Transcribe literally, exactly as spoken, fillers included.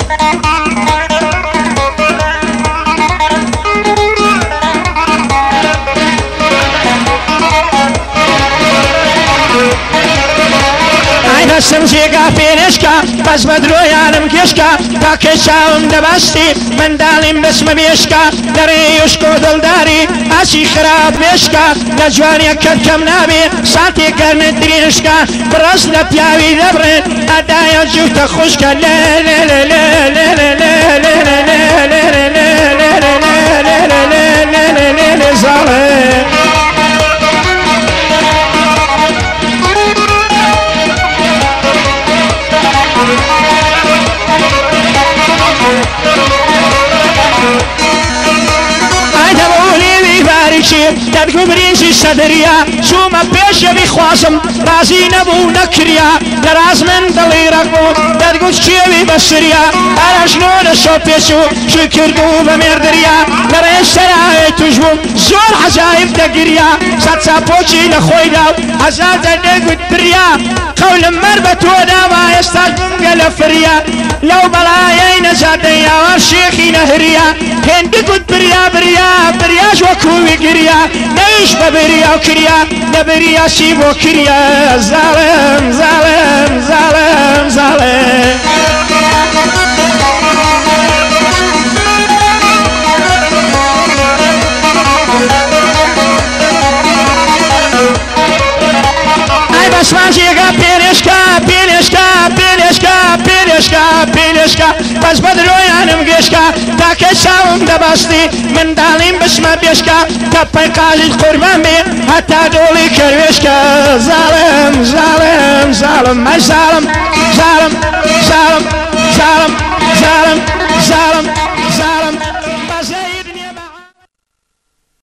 سمجێگا پێنێشکە بەس بە درۆیانم کێشکە تاکە چاوم دەباستی منداڵیم بەسمە بێشکە لەڕێ یوشکۆ دڵداری ئاچی خراپ بێشکە لە جوانیە کەت کەم نابێ ساتێ گەرنت درێژکە بڕاست لە پیاوی دەبڕێت ئەدایە جوتە خوشکە لێ لێ لێ لێ لێ لێ لێ لێ لێ لێ لێ لێ زاڵێ دەرگ و برینجی سەدریا چوومە پێشەوی خوازم رازی نەبوو نەکریا لە راز من دڵی ڕەق بوو دەرگوت کێوی بەسریا ئەرەژنۆ لە شۆ پێچوو شوی کردبوو بە مێردریا لە ڕێژ سەرایە توش بوو زۆر عەجایب دەگریا سەد چاپۆکی لە خۆی داو هەزار دەردەگوت بریا قەولم مەر بە تۆ داوا ئێستاش بمگە لە فریا لەو بەڵایەی نەجاتەیاوە شێخی نەهریا هێندی گوت بریا بریا بریاش وەکووی گریا نەیش بە بریا و کریا لە بریاشی بۆ کریا زاڵم زاڵم زاڵم زاڵم ئای بەسمانجێگا پێنێشکە پێنێشکە پێنێشکە پێنێشکە پێنێشکە بەس بە درۆیانم گەشکە تاکە چاوم دەباستی منداڵیم بچمە بێشکە تەپەی قاژی قوربان بێ هەتا دۆڵی کەروێشکە زاڵم زاڵم زاڵم مای زاڵم زاڵم زاڵم زاڵم زاڵم